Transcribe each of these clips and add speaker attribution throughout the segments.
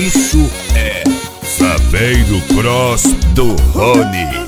Speaker 1: Isso é Saveiro Cross do Rony.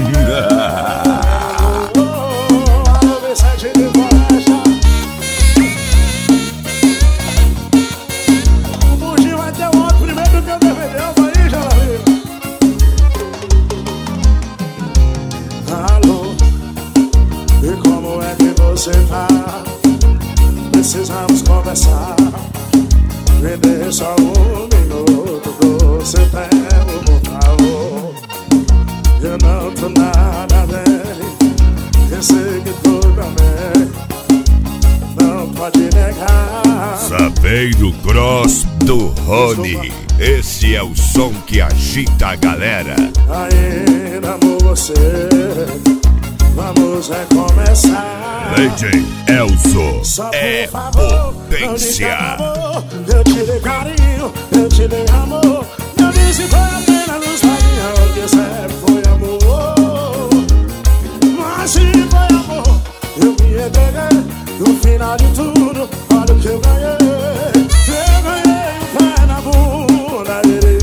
Speaker 2: E como é que você tá? Precisamos conversar. Me dê só um minuto do seu tempo, por favor. Eu não tô nada bem, eu sei que tu também não pode negar.
Speaker 1: Saveiro Cross do Rony. Esse é o som que agita a galera.
Speaker 2: Ainda amo você, vamos recomeçar.
Speaker 1: DJ Elzo
Speaker 2: Só
Speaker 1: é
Speaker 2: por favor,
Speaker 1: potência.
Speaker 2: Eu te dei carinho, eu te dei amor. Eu disse foi apenas um sonho, que sempre foi amor. Mas se foi amor, eu me entreguei. No final de tudo, olha o que eu ganhei. Eu ganhei o pé na bunda dele.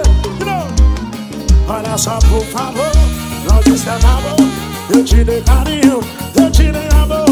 Speaker 2: Olha só por favor, não disse acabou. Eu te dei carinho, eu te dei amor.